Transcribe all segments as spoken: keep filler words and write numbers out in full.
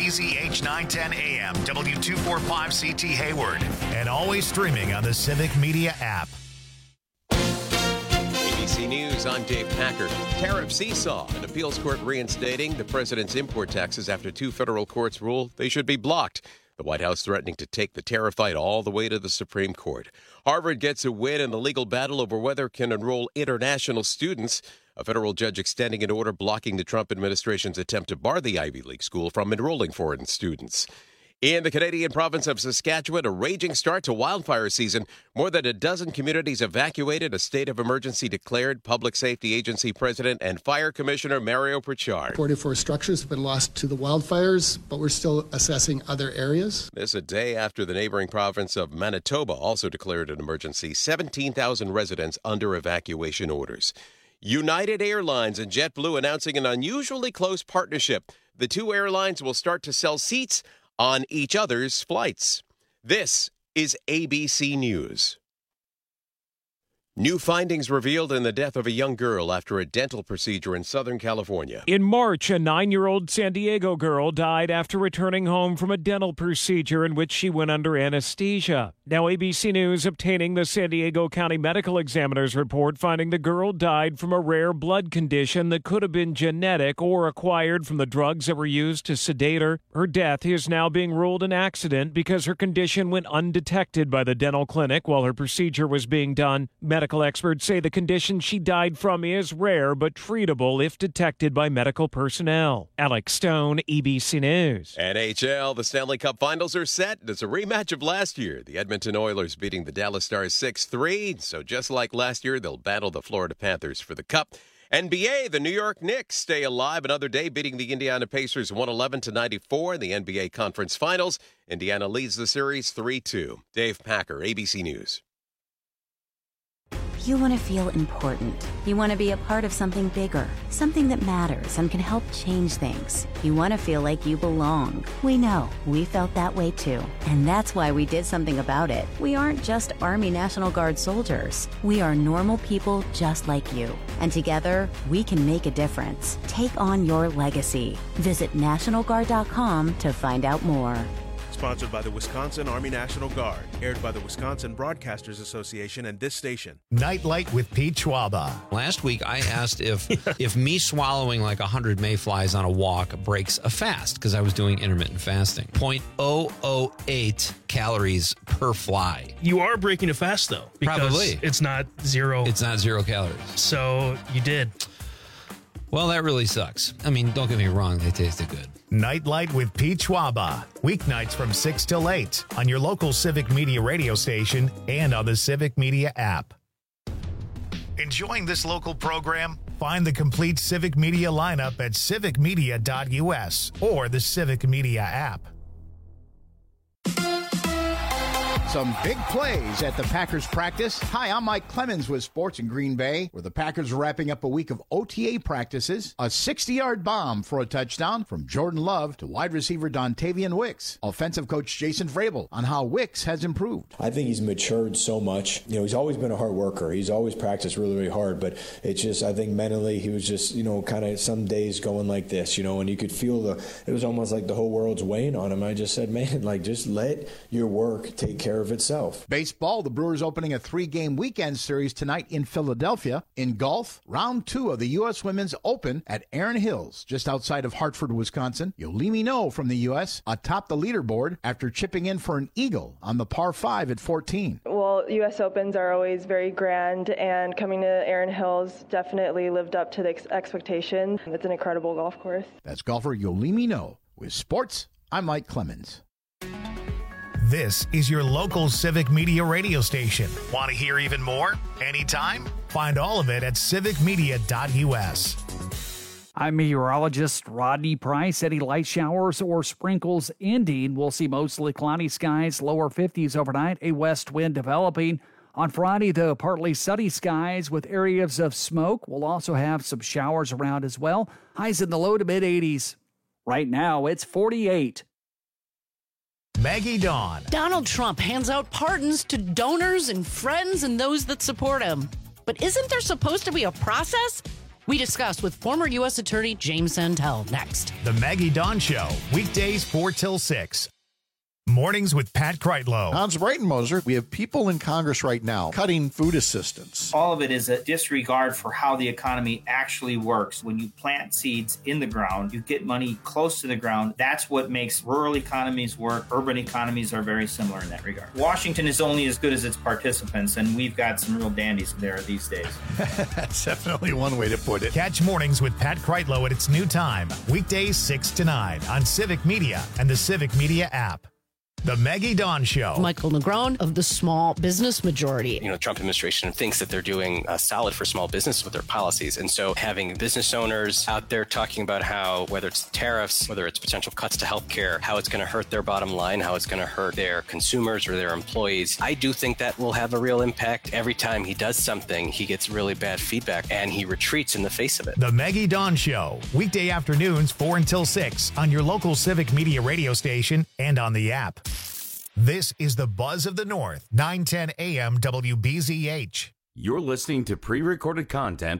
K Z H nine ten A M, W two forty-five C T Hayward, and always streaming on the Civic Media app. A B C News, I'm Dave Packer. Tariff seesaw. An appeals court reinstating the president's import taxes after two federal courts rule they should be blocked. The White House threatening to take the tariff fight all the way to the Supreme Court. Harvard gets a win in the legal battle over whether it can enroll international students. A federal judge extending an order blocking the Trump administration's attempt to bar the Ivy League school from enrolling foreign students. In the Canadian province of Saskatchewan, a raging start to wildfire season. More than a dozen communities evacuated, a state of emergency declared. Public Safety Agency President and Fire Commissioner Mario Pritchard. forty-four structures have been lost to the wildfires, but we're still assessing other areas. This a day after the neighboring province of Manitoba also declared an emergency. seventeen thousand residents under evacuation orders. United Airlines and JetBlue announcing an unusually close partnership. The two airlines will start to sell seats on each other's flights. This is A B C News. New findings revealed in the death of a young girl after a dental procedure in Southern California. In March, a nine-year-old San Diego girl died after returning home from a dental procedure in which she went under anesthesia. Now, A B C News obtaining the San Diego County Medical Examiner's report finding the girl died from a rare blood condition that could have been genetic or acquired from the drugs that were used to sedate her. Her death is now being ruled an accident because her condition went undetected by the dental clinic while her procedure was being done. Medical experts say the condition she died from is rare but treatable if detected by medical personnel. Alex Stone, A B C News. N H L, the Stanley Cup Finals are set. It's a rematch of last year. The Edmonton Oilers beating the Dallas Stars six three. So just like last year, they'll battle the Florida Panthers for the Cup. N B A, the New York Knicks stay alive another day, beating the Indiana Pacers one eleven to ninety-four in the N B A Conference Finals. Indiana leads the series three two. Dave Packer, A B C News. You want to feel important. You want to be a part of something bigger, something that matters and can help change things. You want to feel like you belong. We know. We felt that way too. And that's why we did something about it. We aren't just Army National Guard soldiers. We are normal people just like you. And together, we can make a difference. Take on your legacy. Visit National Guard dot com to find out more. Sponsored by the Wisconsin Army National Guard. Aired by the Wisconsin Broadcasters Association and this station. Nightlight with Pete Schwaba. Last week, I asked if if me swallowing like one hundred mayflies on a walk breaks a fast, because I was doing intermittent fasting. zero point zero zero eight calories per fly. You are breaking a fast, though. Because Probably. It's not zero. It's not zero calories. So you did. Well, that really sucks. I mean, don't get me wrong. They tasted good. Nightlight with Pete Schwaba. Weeknights from six till eight on your local Civic Media radio station and on the Civic Media app. Enjoying this local program? Find the complete Civic Media lineup at civic media dot u s or the Civic Media app. Some big plays at the Packers practice. Hi, I'm Mike Clemens with Sports in Green Bay, where the Packers are wrapping up a week of O T A practices. A sixty-yard bomb for a touchdown from Jordan Love to wide receiver Dontavian Wicks. Offensive coach Jason Vrabel on how Wicks has improved. I think he's matured so much. You know, he's always been a hard worker. He's always practiced really, really hard, but it's just, I think mentally he was just, you know, kind of some days going like this, you know, and you could feel the, it was almost like the whole world's weighing on him. I just said, man, like, just let your work take care of itself. Baseball, the Brewers opening a three-game weekend series tonight in Philadelphia. In golf, round two of the U S Women's Open at Erin Hills, just outside of Hartford, Wisconsin. Yolimi No from the U S atop the leaderboard after chipping in for an eagle on the par five at fourteen. Well, U S Opens are always very grand, and coming to Erin Hills definitely lived up to the ex- expectation. It's an incredible golf course. That's golfer Yolimi No. With sports, I'm Mike Clemens. This is your local Civic Media radio station. Want to hear even more? Anytime? Find all of it at civic media dot u s. I'm meteorologist Rodney Price. Any light showers or sprinkles ending. We'll see mostly cloudy skies, lower fifties overnight, a west wind developing. On Friday, though, partly sunny skies with areas of smoke. We'll also have some showers around as well. Highs in the low to mid eighties. Right now, it's forty-eight. Maggie Dawn. Donald Trump hands out pardons to donors and friends and those that support him. But isn't there supposed to be a process? We discuss with former U S Attorney James Santel next. The Maggie Dawn Show, weekdays four till six. Mornings with Pat Kreitlow. Hans Breitenmoser, we have people in Congress right now cutting food assistance. All of it is a disregard for how the economy actually works. When you plant seeds in the ground, you get money close to the ground. That's what makes rural economies work. Urban economies are very similar in that regard. Washington is only as good as its participants, and we've got some real dandies there these days. That's definitely one way to put it. Catch Mornings with Pat Kreitlow at its new time, weekdays six to nine on Civic Media and the Civic Media app. The Maggie Dawn Show. Michael Negron of the Small Business Majority. You know, Trump administration thinks that they're doing uh, solid for small business with their policies. And so having business owners out there talking about how, whether it's tariffs, whether it's potential cuts to healthcare, how it's going to hurt their bottom line, how it's going to hurt their consumers or their employees, I do think that will have a real impact. Every time he does something, he gets really bad feedback and he retreats in the face of it. The Maggie Dawn Show, weekday afternoons four until six on your local Civic Media radio station and on the app. This is the Buzz of the North, nine ten A M W B Z H. You're listening to pre-recorded content.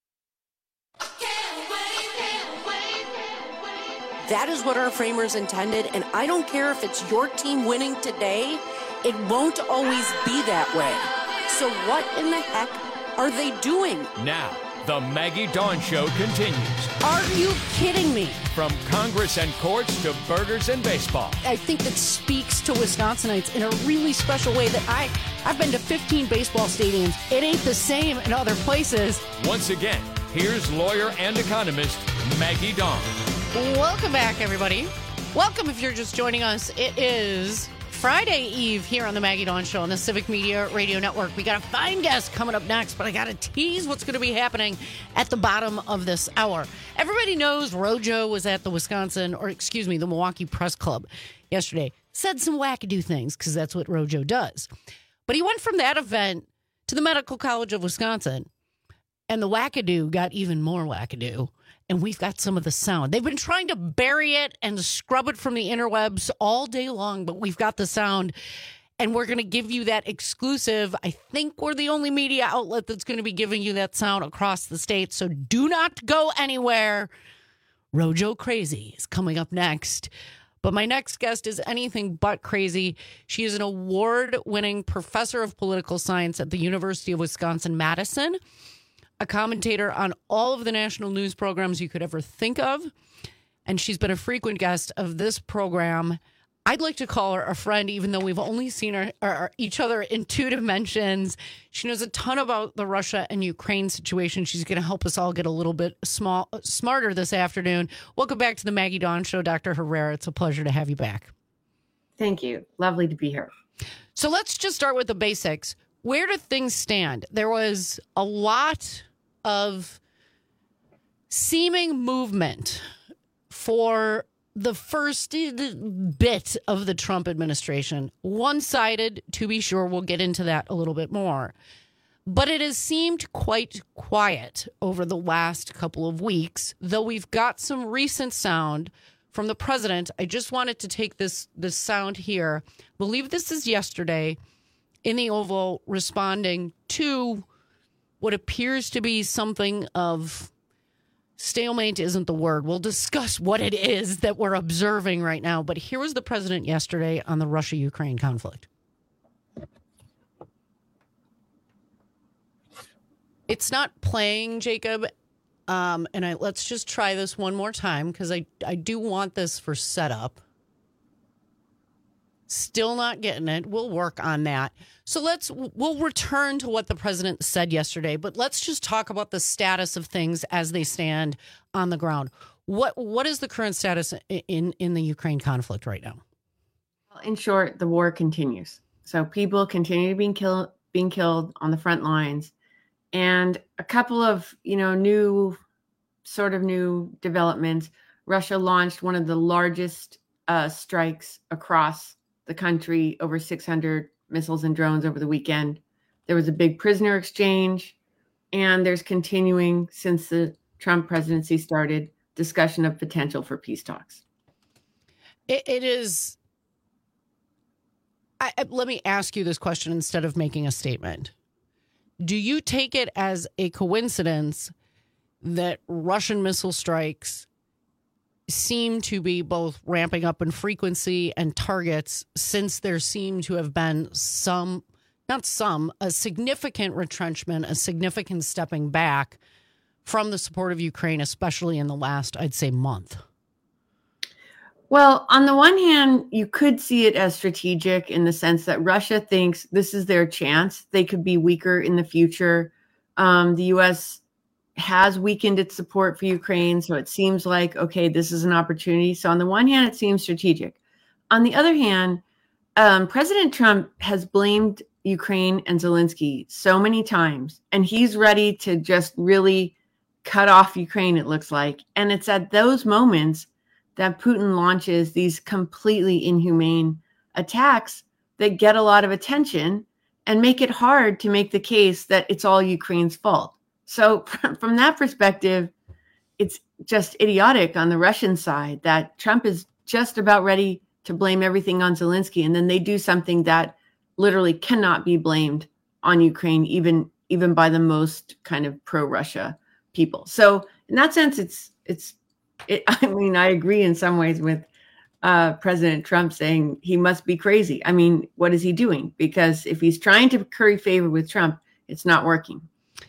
That is what our framers intended, and I don't care if it's your team winning today, it won't always be that way. So what in the heck are they doing? Now, the Maggie Dawn Show continues. Are you kidding me? From Congress and courts to burgers and baseball. I think that speaks to Wisconsinites in a really special way that I, I've been to fifteen baseball stadiums. It ain't the same in other places. Once again, here's lawyer and economist Maggie Dawn. Welcome back, everybody. Welcome if you're just joining us. It is Friday Eve here on the Maggie Dawn Show on the Civic Media Radio Network. We got a fine guest coming up next, but I got to tease what's going to be happening at the bottom of this hour. Everybody knows Rojo was at the Wisconsin, or excuse me, the Milwaukee Press Club yesterday. Said some wackadoo things, because that's what Rojo does. But he went from that event to the Medical College of Wisconsin, and the wackadoo got even more wackadoo. And we've got some of the sound. They've been trying to bury it and scrub it from the interwebs all day long, but we've got the sound. And we're going to give you that exclusive. I think we're the only media outlet that's going to be giving you that sound across the state. So do not go anywhere. Rojo Crazy is coming up next. But my next guest is anything but crazy. She is an award-winning professor of political science at the University of Wisconsin-Madison, a commentator on all of the national news programs you could ever think of. And she's been a frequent guest of this program. I'd like to call her a friend, even though we've only seen her, or each other in two dimensions. She knows a ton about the Russia and Ukraine situation. She's going to help us all get a little bit small, smarter this afternoon. Welcome back to the Maggie Dawn Show, Doctor Herrera. It's a pleasure to have you back. Thank you. Lovely to be here. So let's just start with the basics. Where do things stand? There was a lot of seeming movement for the first bit of the Trump administration. One-sided, to be sure. We'll get into that a little bit more. But it has seemed quite quiet over the last couple of weeks, though we've got some recent sound from the president. I just wanted to take this, this sound here. I believe this is yesterday in the Oval, responding to what appears to be something of stalemate isn't the word. We'll discuss what it is that we're observing right now. But here was the president yesterday on the Russia-Ukraine conflict. It's not playing, Jacob. Um, and I, let's just try this one more time, because I, I do want this for setup. Still not getting it. We'll work on that. So let's, we'll return to what the president said yesterday, but let's just talk about the status of things as they stand on the ground. What, what is the current status in, in the Ukraine conflict right now? Well, in short, the war continues. So people continue to be killed, being killed on the front lines, and a couple of, you know, new sort of new developments. Russia launched one of the largest uh, strikes across the country, over six hundred missiles and drones over the weekend. There was a big prisoner exchange, and there's continuing, since the Trump presidency started, discussion of potential for peace talks. It, it is. I, let me ask you this question instead of making a statement. Do you take it as a coincidence that Russian missile strikes seem to be both ramping up in frequency and targets, since there seem to have been some, not some, a significant retrenchment, a significant stepping back from the support of Ukraine, especially in the last, I'd say, month. Well, on the one hand, you could see it as strategic in the sense that Russia thinks this is their chance. They could be weaker in the future. Um, the U S has weakened its support for Ukraine, so it seems like, okay, this is an opportunity. So on the one hand, it seems strategic. On the other hand, um, President Trump has blamed Ukraine and Zelensky so many times, and he's ready to just really cut off Ukraine, it looks like. And it's at those moments that Putin launches these completely inhumane attacks that get a lot of attention and make it hard to make the case that it's all Ukraine's fault. So from that perspective, it's just idiotic on the Russian side that Trump is just about ready to blame everything on Zelensky, and then they do something that literally cannot be blamed on Ukraine, even even by the most kind of pro-Russia people. So in that sense, it's it's. It, I mean, I agree in some ways with uh, President Trump saying he must be crazy. I mean, what is he doing? Because if he's trying to curry favor with Trump, it's not working.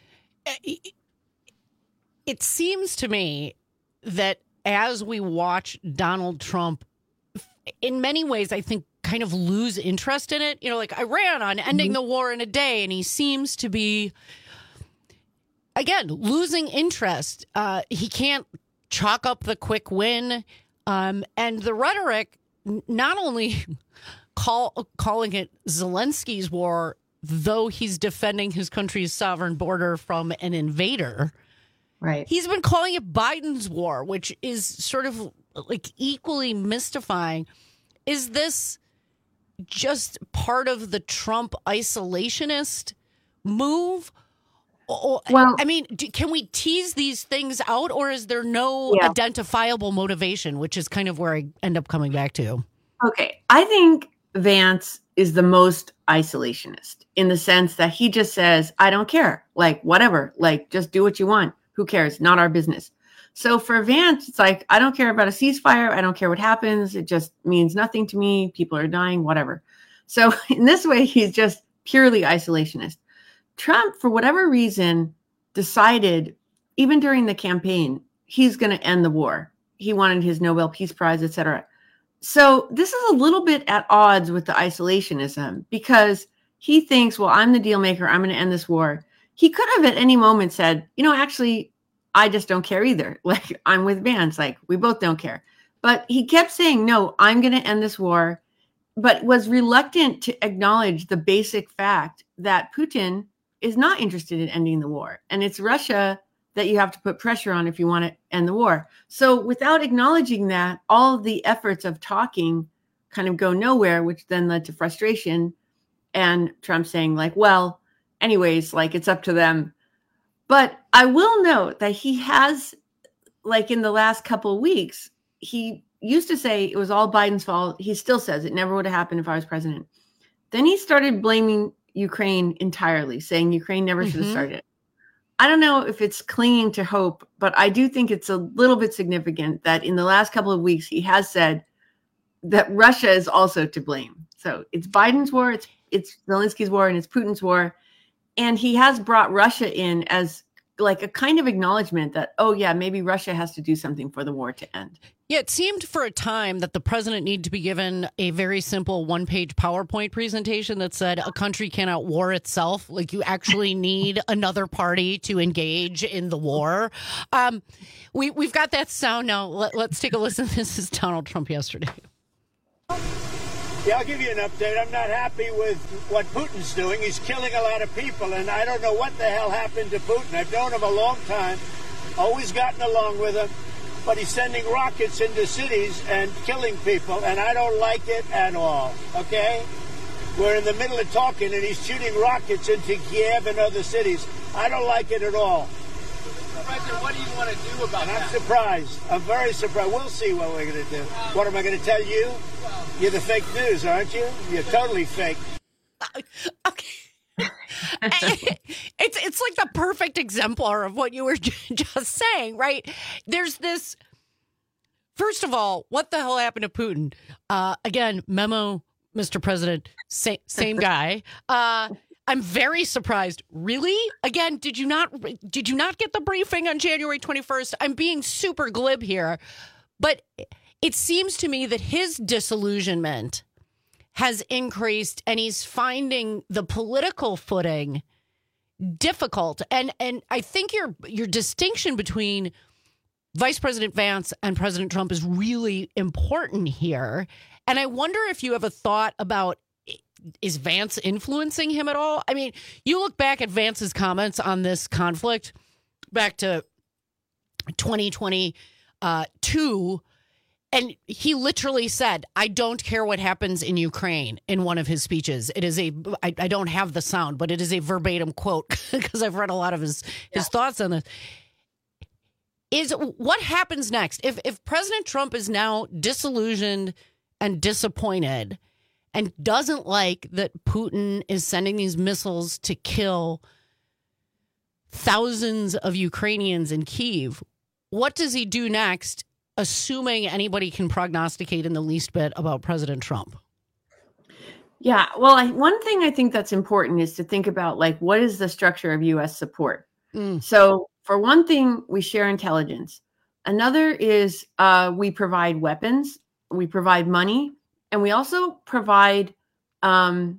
It seems to me that as we watch Donald Trump, in many ways, I think, kind of lose interest in it. You know, like I ran on ending mm-hmm. the war in a day, and he seems to be, again, losing interest. Uh, he can't chalk up the quick win, um, and the rhetoric, not only call, calling it Zelensky's war, though he's defending his country's sovereign border from an invader. Right. He's been calling it Biden's war, which is sort of like equally mystifying. Is this just part of the Trump isolationist move? Well, I mean, do, can we tease these things out, or is there no yeah. identifiable motivation, which is kind of where I end up coming back to? Okay. I think Vance is the most isolationist in the sense that he just says, I don't care. Like, whatever. Like, just do what you want. Who cares? Not our business. So for Vance, it's like, I don't care about a ceasefire. I don't care what happens. It just means nothing to me. People are dying, whatever. So in this way, he's just purely isolationist. Trump, for whatever reason, decided, even during the campaign, he's going to end the war. He wanted his Nobel Peace Prize, et cetera. So this is a little bit at odds with the isolationism, because he thinks, well, I'm the deal maker. I'm going to end this war. He could have at any moment said, you know, actually, I just don't care either. Like, I'm with Vance. Like, we both don't care. But he kept saying, no, I'm going to end this war, but was reluctant to acknowledge the basic fact that Putin is not interested in ending the war. And it's Russia that you have to put pressure on if you want to end the war. So without acknowledging that, all of the efforts of talking kind of go nowhere, which then led to frustration. And Trump saying like, well, anyways, like it's up to them. But I will note that he has, like in the last couple of weeks, he used to say it was all Biden's fault. He still says it never would have happened if I was president. Then he started blaming Ukraine entirely, saying Ukraine never should have mm-hmm. started it. I don't know if it's clinging to hope, but I do think it's a little bit significant that in the last couple of weeks, he has said that Russia is also to blame. So it's Biden's war, it's it's Zelensky's war, and it's Putin's war. And he has brought Russia in as like a kind of acknowledgement that, oh, yeah, maybe Russia has to do something for the war to end. Yeah, it seemed for a time that the president needed to be given a very simple one-page PowerPoint presentation that said a country cannot war itself. Like, you actually need another party to engage in the war. Um, we, we've got that sound now. Let, let's take a listen. This is Donald Trump yesterday. Yeah, I'll give you an update. I'm not happy with what Putin's doing. He's killing a lot of people, and I don't know what the hell happened to Putin. I've known him a long time, always gotten along with him, but he's sending rockets into cities and killing people, and I don't like it at all, okay? We're in the middle of talking, and he's shooting rockets into Kiev and other cities. I don't like it at all. President, what do you want to do about and that? I'm surprised. I'm very surprised. We'll see what we're going to do. What am I going to tell you? You're the fake news, aren't you? You're totally fake. Okay. it's it's like the perfect exemplar of what you were just saying, right? There's this. First of all, what the hell happened to Putin? Uh, again, memo, Mister President, same, same guy. Uh, I'm very surprised. Really? Again, did you not did you not get the briefing on January twenty-first? I'm being super glib here, but it seems to me that his disillusionment has increased, and he's finding the political footing difficult. And and I think your your distinction between Vice President Vance and President Trump is really important here. And I wonder if you have a thought about, is Vance influencing him at all? I mean, you look back at Vance's comments on this conflict back to twenty twenty-two, and he literally said, I don't care what happens in Ukraine in one of his speeches. It is a, I, I don't have the sound, but it is a verbatim quote because I've read a lot of his, yeah. his thoughts on this. Is what happens next? If if President Trump is now disillusioned and disappointed and doesn't like that Putin is sending these missiles to kill thousands of Ukrainians in Kyiv, what does he do next, assuming anybody can prognosticate in the least bit about President Trump? Yeah, well, I, one thing I think that's important is to think about, like, what is the structure of U S support? Mm. So for one thing, we share intelligence. Another is uh, we provide weapons, we provide money, and we also provide um,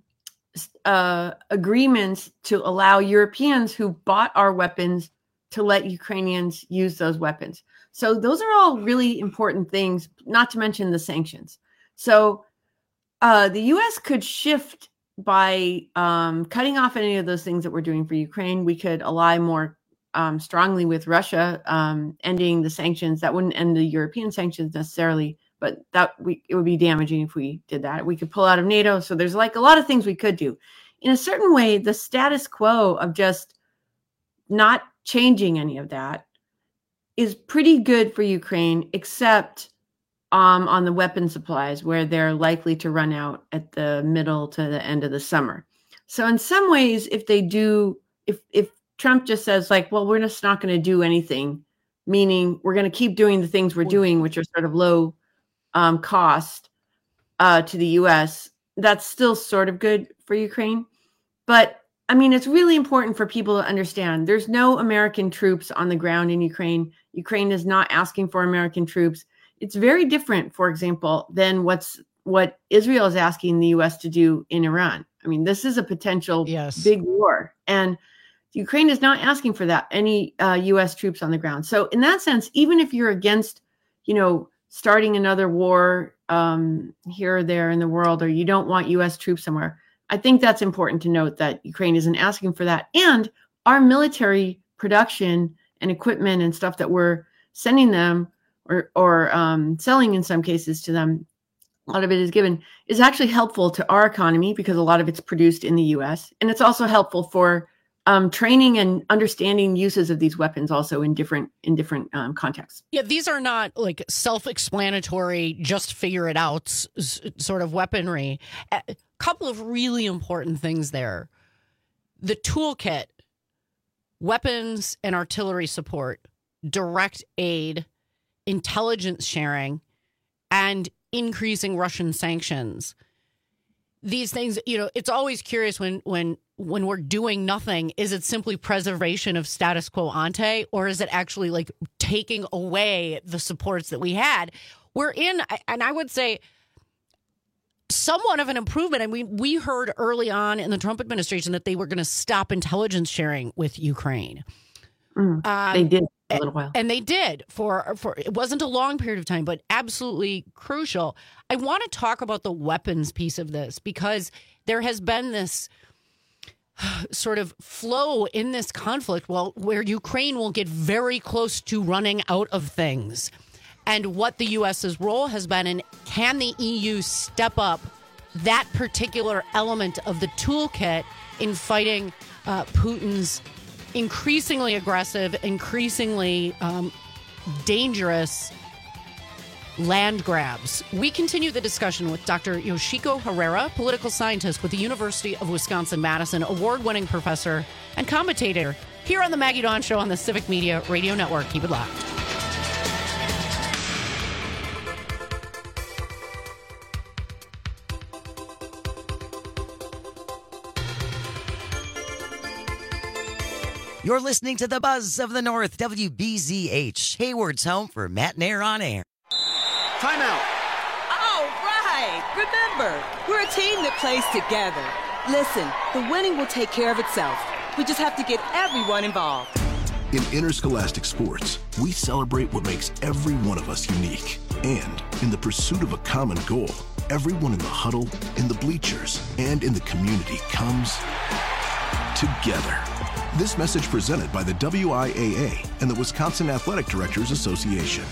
uh, agreements to allow Europeans who bought our weapons to let Ukrainians use those weapons. So those are all really important things, not to mention the sanctions. So uh, the U S could shift by um, cutting off any of those things that we're doing for Ukraine. We could ally more um, strongly with Russia, um, ending the sanctions. That wouldn't end the European sanctions necessarily, but that we, it would be damaging if we did that. We could pull out of NATO. So there's like a lot of things we could do. In a certain way, the status quo of just not changing any of that is pretty good for Ukraine, except um, on the weapon supplies, where they're likely to run out at the middle to the end of the summer. So in some ways, if they do, if if Trump just says like, well, we're just not going to do anything, meaning we're going to keep doing the things we're doing, which are sort of low um, cost uh, to the U S, that's still sort of good for Ukraine. But I mean, it's really important for people to understand there's no American troops on the ground in Ukraine. Ukraine is not asking for American troops. It's very different, for example, than what's what Israel is asking the U S to do in Iran. I mean, this is a potential yes. big war. And Ukraine is not asking for that, any uh, U S troops on the ground. So in that sense, even if you're against, you know, starting another war um, here or there in the world, or you don't want U S troops somewhere, I think that's important to note that Ukraine isn't asking for that. And our military production and equipment and stuff that we're sending them or, or um, selling in some cases to them, a lot of it is given, is actually helpful to our economy because a lot of it's produced in the U S. And it's also helpful for um, training and understanding uses of these weapons also in different in different um, contexts. Yeah, these are not like self-explanatory, just figure it out s- sort of weaponry. A couple of really important things there. The toolkit, weapons and artillery support, direct aid, intelligence sharing, and increasing Russian sanctions. These things, you know, it's always curious when when when we're doing nothing, is it simply preservation of status quo ante, or is it actually like taking away the supports that we had? We're in, and I would say, somewhat of an improvement. And we we heard early on in the Trump administration that they were going to stop intelligence sharing with Ukraine. Mm, um, they did a little while. And they did for, for, it wasn't a long period of time, but absolutely crucial. I want to talk about the weapons piece of this because there has been this sort of flow in this conflict, well, where Ukraine will get very close to running out of things. And what the U S's role has been, and can the E U step up that particular element of the toolkit in fighting uh, Putin's increasingly aggressive, increasingly um, dangerous land grabs. We continue the discussion with Doctor Yoshiko Herrera, political scientist with the University of Wisconsin-Madison, award-winning professor and commentator here on the Maggie Dawn Show on the Civic Media Radio Network. Keep it locked. You're listening to the Buzz of the North, W B Z H, Hayward's home for Matt and Air on Air. Timeout. All right. Remember, we're a team that plays together. Listen, the winning will take care of itself. We just have to get everyone involved. In interscholastic sports, we celebrate what makes every one of us unique. And in the pursuit of a common goal, everyone in the huddle, in the bleachers, and in the community comes together. This message presented by the W I A A and the Wisconsin Athletic Directors Association.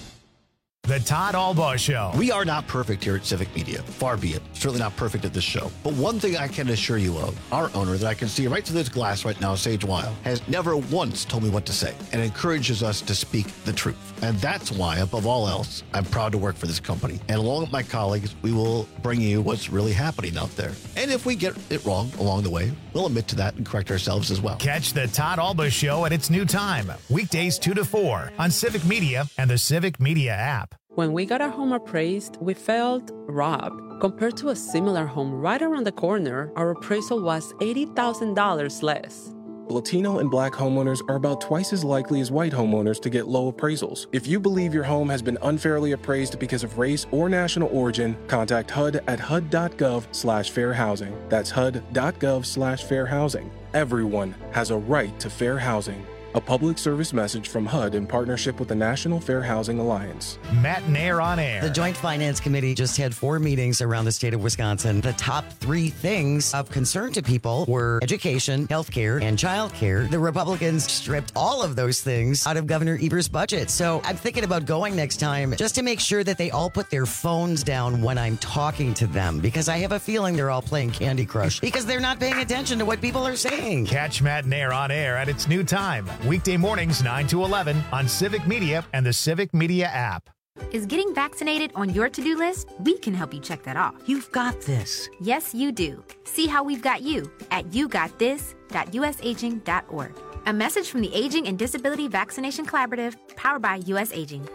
The Todd Albaugh Show. We are not perfect here at Civic Media. Far be it. Certainly not perfect at this show. But one thing I can assure you of, our owner that I can see right through this glass right now, Sage Weil, has never once told me what to say and encourages us to speak the truth. And that's why, above all else, I'm proud to work for this company. And along with my colleagues, we will bring you what's really happening out there. And if we get it wrong along the way, we'll admit to that and correct ourselves as well. Catch the Todd Albaugh Show at its new time, weekdays two to four on Civic Media and the Civic Media app. When we got our home appraised, we felt robbed. Compared to a similar home right around the corner, our appraisal was eighty thousand dollars less. Latino and Black homeowners are about twice as likely as white homeowners to get low appraisals. If you believe your home has been unfairly appraised because of race or national origin, contact H U D at H U D dot gov slash fair housing. That's H U D dot gov slash fair housing. Everyone has a right to fair housing. A public service message from H U D in partnership with the National Fair Housing Alliance. Matt and Air on Air. The Joint Finance Committee just had four meetings around the state of Wisconsin. The top three things of concern to people were education, healthcare, and childcare. The Republicans stripped all of those things out of Governor Evers' budget. So I'm thinking about going next time just to make sure that they all put their phones down when I'm talking to them, because I have a feeling they're all playing Candy Crush because they're not paying attention to what people are saying. Catch Matt and Air on Air at its new time, weekday mornings nine to eleven on Civic Media and the Civic Media app. Is getting vaccinated on your to-do list? We can help you check that off. You've got this. Yes, you do. See how we've got you at you got this dot u s aging dot org. A message from the Aging and Disability Vaccination Collaborative, powered by U S Aging.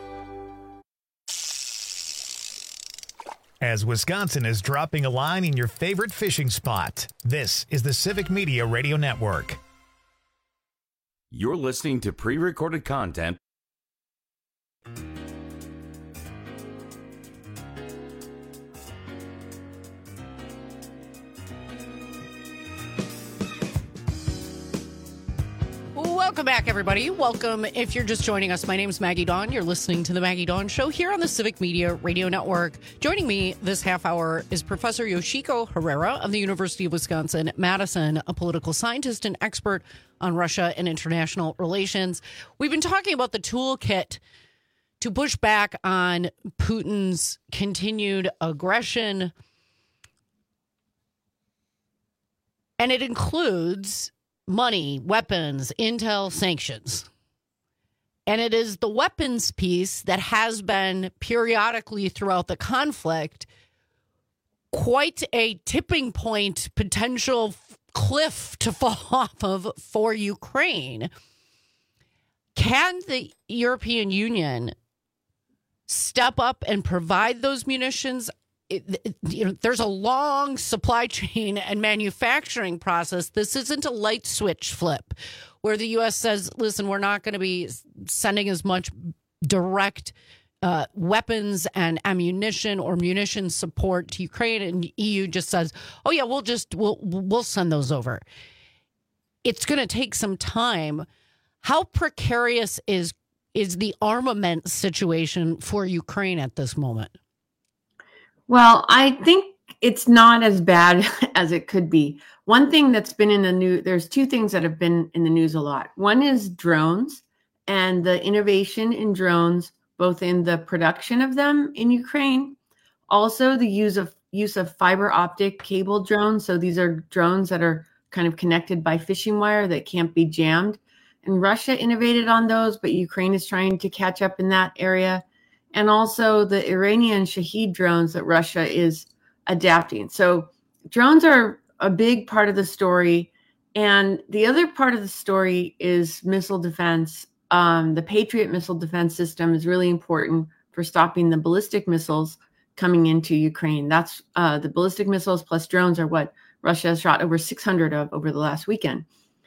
As Wisconsin is dropping a line in your favorite fishing spot, this is the Civic Media Radio Network. You're listening to pre-recorded content. Welcome back, everybody. Welcome if you're just joining us. My name is Maggie Dawn. You're listening to the Maggie Dawn Show here on the Civic Media Radio Network. Joining me this half hour is Professor Yoshiko Herrera of the University of Wisconsin-Madison, a political scientist and expert on Russia and international relations. We've been talking about the toolkit to push back on Putin's continued aggression, and it includes money, weapons, intel, sanctions. And it is the weapons piece that has been periodically throughout the conflict quite a tipping point, potential cliff to fall off of for Ukraine. Can the European Union step up and provide those munitions? It, it, you know, there's a long supply chain and manufacturing process. This isn't a light switch flip where the U S says, listen, we're not going to be sending as much direct uh, weapons and ammunition or munition support to Ukraine, and E U just says, oh yeah, we'll just we'll we'll send those over. It's going to take some time. How precarious is is the armament situation for Ukraine at this moment? Well, I think it's not as bad as it could be. One thing that's been in the news, there's two things that have been in the news a lot. One is drones and the innovation in drones, both in the production of them in Ukraine, also the use of use of fiber optic cable drones. So these are drones that are kind of connected by fishing wire that can't be jammed. And Russia innovated on those, but Ukraine is trying to catch up in that area. and also the Iranian Shahed drones that Russia is adapting. So drones are a big part of the story. And the other part of the story is missile defense. Um, the Patriot missile defense system is really important for stopping the ballistic missiles coming into Ukraine. That's uh, the ballistic missiles plus drones are what Russia has shot over six hundred of over the last weekend.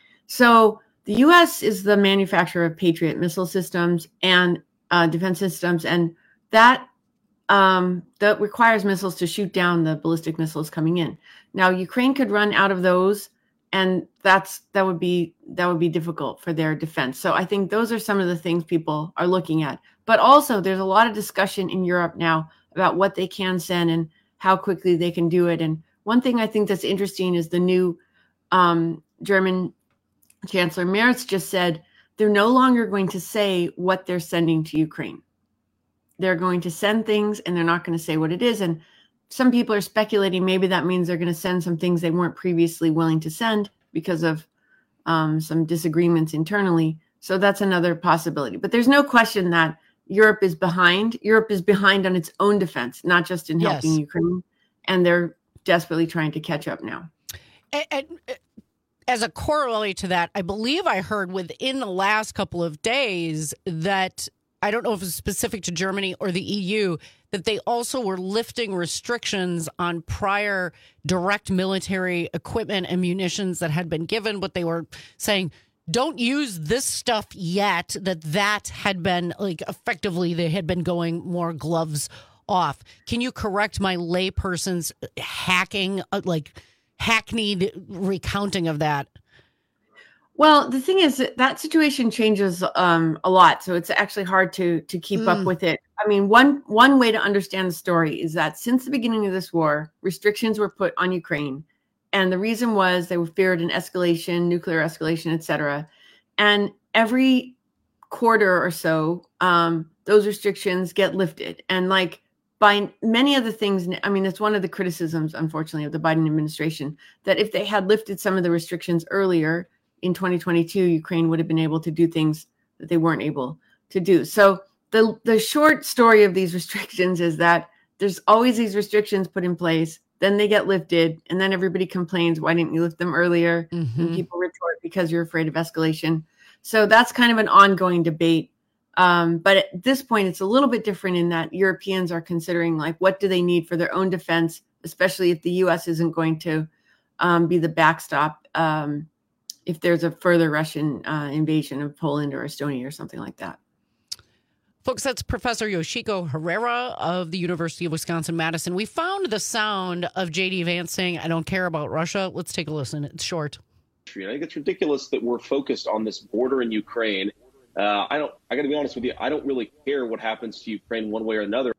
So the U S is the manufacturer of Patriot missile systems and uh, defense systems, and that um, that requires missiles to shoot down the ballistic missiles coming in. Now, Ukraine could run out of those, and that's that would be that would be difficult for their defense. So I think those are some of the things people are looking at. But also, there's a lot of discussion in Europe now about what they can send and how quickly they can do it. And one thing I think that's interesting is the new um, German Chancellor Merz just said they're no longer going to say what they're sending to Ukraine. They're going to send things and they're not going to say what it is. And some people are speculating maybe that means they're going to send some things they weren't previously willing to send because of um, some disagreements internally. So that's another possibility. But there's no question that Europe is behind. Europe is behind on its own defense, not just in helping Yes. Ukraine. And they're desperately trying to catch up now. And, and as a corollary to that, I believe I heard within the last couple of days that, I don't know if it's specific to Germany or the E U, that they also were lifting restrictions on prior direct military equipment and munitions that had been given, but they were saying, don't use this stuff yet, that that had been, like, effectively, they had been going more gloves off. Can you correct my layperson's hacking, uh, like, hackneyed recounting of that? Well, the thing is that, that situation changes um, a lot, so it's actually hard to to keep Mm. up with it. I mean, one one way to understand the story is that since the beginning of this war, restrictions were put on Ukraine, and the reason was they feared an escalation, nuclear escalation, et cetera. And every quarter or so, um, those restrictions get lifted, and like by many of the things, I mean, it's one of the criticisms, unfortunately, of the Biden administration that if they had lifted some of the restrictions earlier, in twenty twenty-two, Ukraine would have been able to do things that they weren't able to do. So the the short story of these restrictions is that there's always these restrictions put in place, then they get lifted, and then everybody complains, why didn't you lift them earlier? Mm-hmm. And people retort, because you're afraid of escalation. So that's kind of an ongoing debate. Um, but at this point, it's a little bit different in that Europeans are considering, like, what do they need for their own defense, especially if the U S isn't going to um, be the backstop um if there's a further Russian uh, invasion of Poland or Estonia or something like that. Folks, that's Professor Yoshiko Herrera of the University of Wisconsin-Madison. We found the sound of J D Vance saying, I don't care about Russia. Let's take a listen. It's short. I think it's ridiculous that we're focused on this border in Ukraine. Uh, I don't, I got to be honest with you, I don't really care what happens to Ukraine one way or another.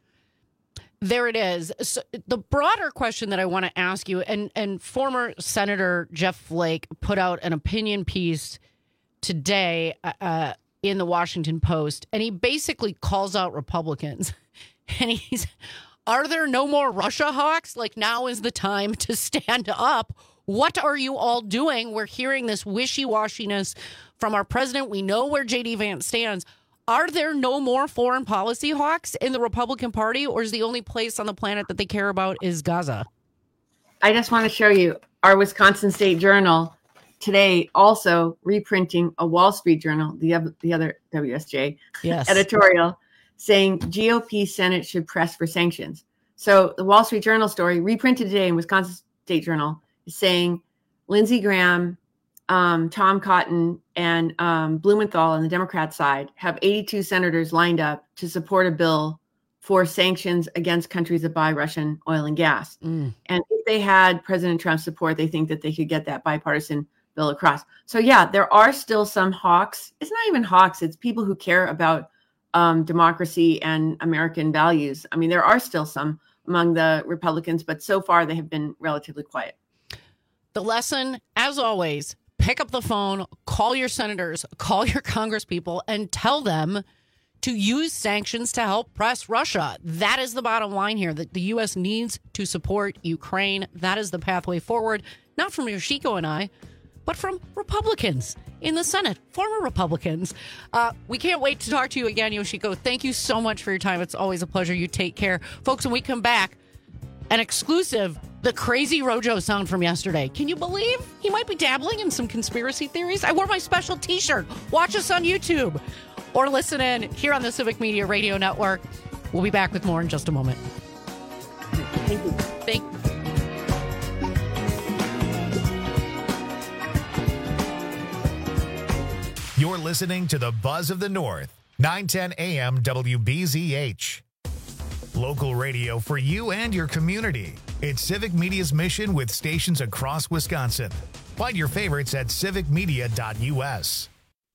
There it is. So the broader question that I want to ask you, and, and former Senator Jeff Flake put out an opinion piece today uh, in the Washington Post, and he basically calls out Republicans. And he's, are there no more Russia hawks? Like, now is the time to stand up. What are you all doing? We're hearing this wishy-washiness from our president. We know where J D Vance stands. Are there no more foreign policy hawks in the Republican Party, or is the only place on the planet that they care about is Gaza? I just want to show you our Wisconsin State Journal today also reprinting a Wall Street Journal, the other, the other W S J yes. editorial, saying G O P Senate should press for sanctions. So the Wall Street Journal story reprinted today in Wisconsin State Journal is saying Lindsey Graham, um, Tom Cotton, and um, Blumenthal on the Democrat side have eighty-two senators lined up to support a bill for sanctions against countries that buy Russian oil and gas. Mm. And if they had President Trump's support, they think that they could get that bipartisan bill across. So yeah, there are still some hawks. It's not even hawks. It's people who care about um, democracy and American values. I mean, there are still some among the Republicans, but so far they have been relatively quiet. The lesson, as always, pick up the phone, call your senators, call your congresspeople, and tell them to use sanctions to help press Russia. That is the bottom line here, that the U S needs to support Ukraine. That is the pathway forward, not from Yoshiko and I, but from Republicans in the Senate, former Republicans. Uh, we can't wait to talk to you again, Yoshiko. Thank you so much for your time. It's always a pleasure. You take care. Folks, when we come back, an exclusive, the crazy Rojo sound from yesterday. Can you believe he might be dabbling in some conspiracy theories? I wore my special t-shirt. Watch us on YouTube or listen in here on the Civic Media Radio Network. We'll be back with more in just a moment. Thank you. Thank you. You're listening to the Buzz of the North, nine ten A M W B Z H. Local radio for you and your community. It's Civic Media's mission with stations across Wisconsin. Find your favorites at civic media dot U S.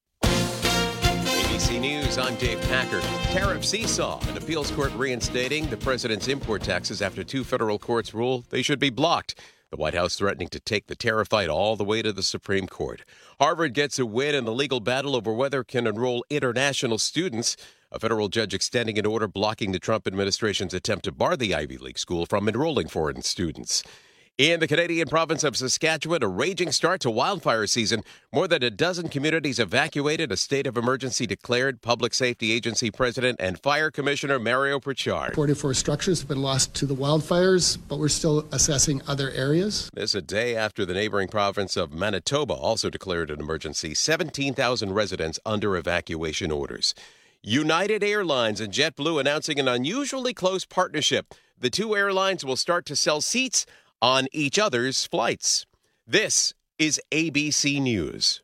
A B C News, I'm Dave Packard. Tariff seesaw. An appeals court reinstating the president's import taxes after two federal courts rule they should be blocked. The White House threatening to take the tariff fight all the way to the Supreme Court. Harvard gets a win in the legal battle over whether it can enroll international students. A federal judge extending an order blocking the Trump administration's attempt to bar the Ivy League school from enrolling foreign students. In the Canadian province of Saskatchewan, a raging start to wildfire season. More than a dozen communities evacuated, a state of emergency declared. Public Safety Agency President and Fire Commissioner Mario Pritchard. forty-four structures have been lost to the wildfires, but we're still assessing other areas. This a day after the neighboring province of Manitoba also declared an emergency. seventeen thousand residents under evacuation orders. United Airlines and JetBlue announcing an unusually close partnership. The two airlines will start to sell seats on each other's flights. This is A B C News.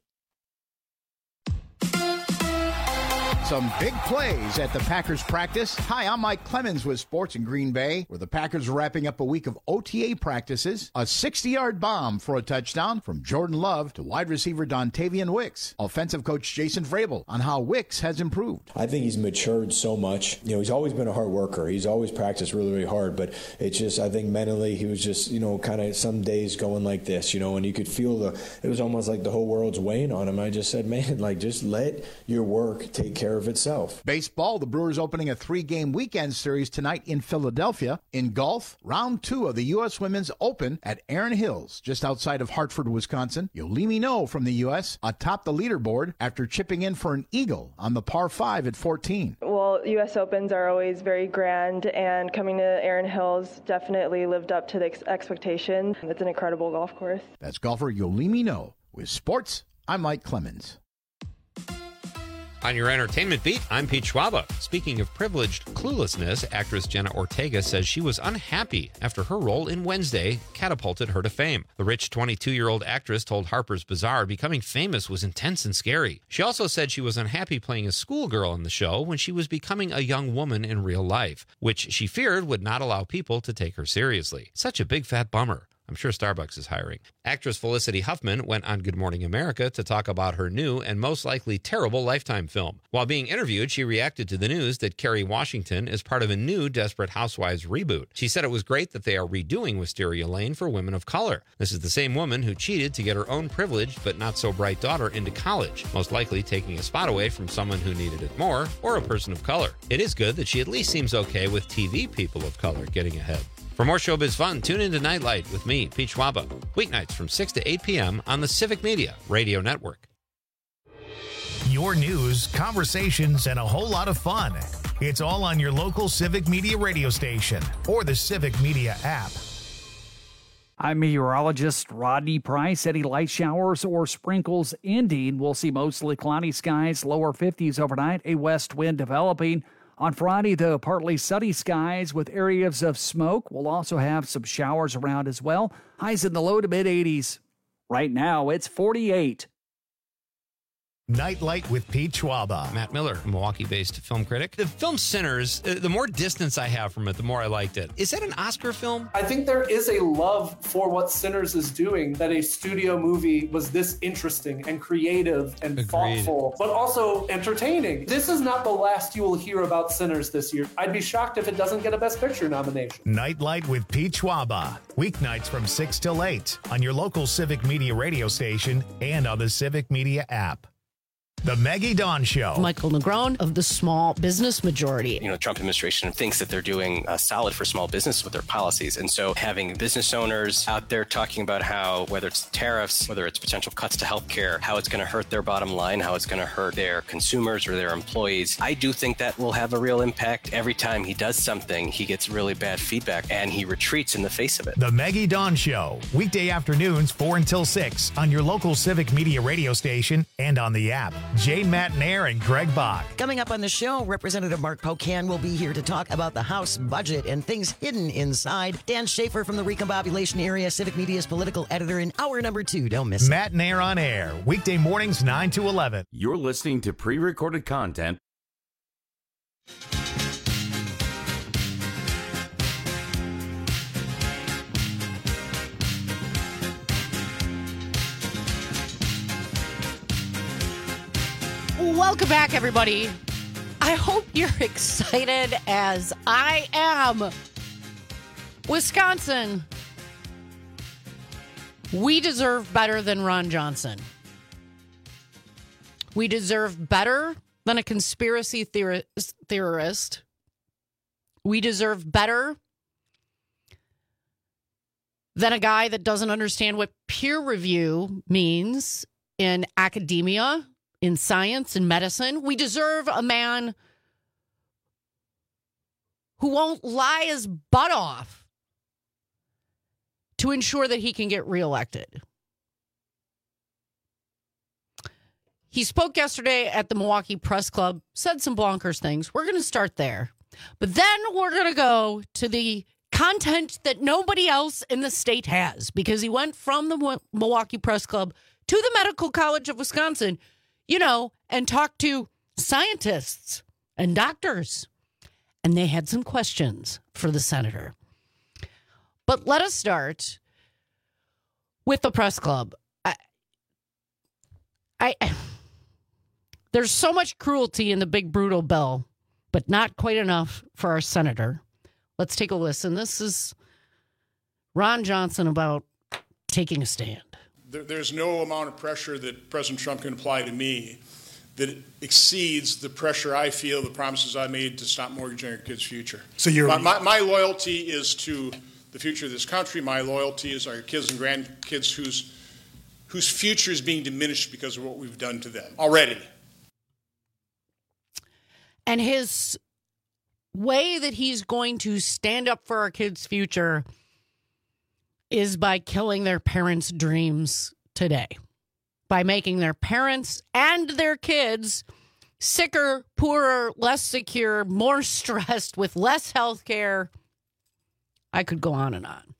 Some big plays at the Packers practice. Hi, I'm Mike Clemens with Sports in Green Bay, where the Packers are wrapping up a week of O T A practices. A sixty-yard bomb for a touchdown from Jordan Love to wide receiver Dontavian Wicks. Offensive coach Jason Vrabel on how Wicks has improved. I think he's matured so much. You know, he's always been a hard worker. He's always practiced really, really hard, but it's just, I think mentally he was just, you know, kind of some days going like this, you know, and you could feel the, it was almost like the whole world's weighing on him. I just said, man, like, just let your work take care of itself. Baseball, the Brewers opening a three-game weekend series tonight in Philadelphia. In golf, round two of the U S Women's Open at Erin Hills, just outside of Hartford, Wisconsin. Yolimi No from the U S atop the leaderboard after chipping in for an eagle on the par five at fourteen. Well, U S Opens are always very grand, and coming to Erin Hills definitely lived up to the ex- expectation. It's an incredible golf course. That's golfer Yolimi No. With sports, I'm Mike Clemens. On your entertainment beat, I'm Pete Schwaba. Speaking of privileged cluelessness, actress Jenna Ortega says she was unhappy after her role in Wednesday catapulted her to fame. The rich twenty-two-year-old actress told Harper's Bazaar becoming famous was intense and scary. She also said she was unhappy playing a schoolgirl in the show when she was becoming a young woman in real life, which she feared would not allow people to take her seriously. Such a big fat bummer. I'm sure Starbucks is hiring. Actress Felicity Huffman went on Good Morning America to talk about her new and most likely terrible Lifetime film. While being interviewed, she reacted to the news that Kerry Washington is part of a new Desperate Housewives reboot. She said it was great that they are redoing Wisteria Lane for women of color. This is the same woman who cheated to get her own privileged but not so bright daughter into college, most likely taking a spot away from someone who needed it more, or a person of color. It is good that she at least seems okay with T V people of color getting ahead. For more showbiz fun, tune into Nightlight with me, Pete Schwaba, weeknights from six to eight p.m. on the Civic Media Radio Network. Your news, conversations, and a whole lot of fun. It's all on your local Civic Media radio station or the Civic Media app. I'm meteorologist Rodney Price. Any light showers or sprinkles ending. We'll see mostly cloudy skies, lower fifties overnight, a west wind developing. On Friday, though, partly sunny skies with areas of smoke. We'll also have some showers around as well. Highs in the low to mid eighties. Right now, it's forty-eight. Nightlight with Pete Schwaba. Matt Miller, Milwaukee-based film critic. The film Sinners, uh, the more distance I have from it, the more I liked it. Is that an Oscar film? I think there is a love for what Sinners is doing, that a studio movie was this interesting and creative and Agreed. thoughtful, but also entertaining. This is not the last you will hear about Sinners this year. I'd be shocked if it doesn't get a Best Picture nomination. Nightlight with Pete Schwaba. Weeknights from six till eight on your local Civic Media radio station and on the Civic Media app. The Maggie Dawn Show. Michael Negron of the Small Business Majority. You know, Trump administration thinks that they're doing uh, solid for small business with their policies. And so having business owners out there talking about how, whether it's tariffs, whether it's potential cuts to healthcare, how it's going to hurt their bottom line, how it's going to hurt their consumers or their employees, I do think that will have a real impact. Every time he does something, he gets really bad feedback and he retreats in the face of it. The Maggie Dawn Show, weekday afternoons four until six on your local Civic Media radio station and on the app. Jane Matnair and Greg Bach. Coming up on the show, Representative Mark Pocan will be here to talk about the House budget and things hidden inside. Dan Schaefer from the Recombobulation Area, Civic Media's political editor in hour number two. Don't miss it. Matnair on air, weekday mornings nine to eleven. You're listening to pre-recorded content. Welcome back, everybody. I hope you're excited as I am. Wisconsin, we deserve better than Ron Johnson. We deserve better than a conspiracy theori- theorist. We deserve better than a guy that doesn't understand what peer review means in academia, in science and medicine. We deserve a man who won't lie his butt off to ensure that he can get reelected. He spoke yesterday at the Milwaukee Press Club, said some bonkers things. We're going to start there. But then we're going to go to the content that nobody else in the state has, because he went from the Milwaukee Press Club to the Medical College of Wisconsin, you know, and talked to scientists and doctors. And they had some questions for the senator. But let us start with the press club. I, I, there's so much cruelty in the big brutal bill, but not quite enough for our senator. Let's take a listen. This is Ron Johnson about taking a stand. There's no amount of pressure that President Trump can apply to me that exceeds the pressure I feel, the promises I made to stop mortgaging our kids' future. So you're my, my, my loyalty is to the future of this country. My loyalty is our kids and grandkids whose whose future is being diminished because of what we've done to them already. And his way that he's going to stand up for our kids' future is by killing their parents' dreams today, by making their parents and their kids sicker, poorer, less secure, more stressed, with less health care. I could go on and on.